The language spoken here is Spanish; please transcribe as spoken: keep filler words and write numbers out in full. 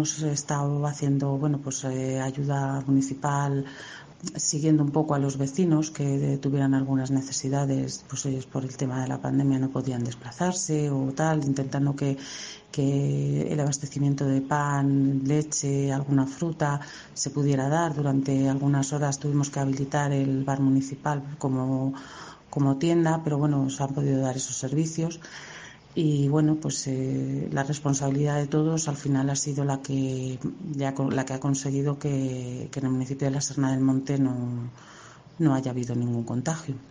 hemos estado haciendo, bueno, pues eh, ayuda municipal, siguiendo un poco a los vecinos que tuvieran algunas necesidades, pues ellos por el tema de la pandemia no podían desplazarse o tal, intentando que, que el abastecimiento de pan, leche, alguna fruta se pudiera dar. Durante algunas horas tuvimos que habilitar el bar municipal como, como tienda, pero bueno, se han podido dar esos servicios. Y bueno, pues eh, la responsabilidad de todos al final ha sido la que la, la que ha conseguido que, que en el municipio de la Serna del Monte no, no haya habido ningún contagio.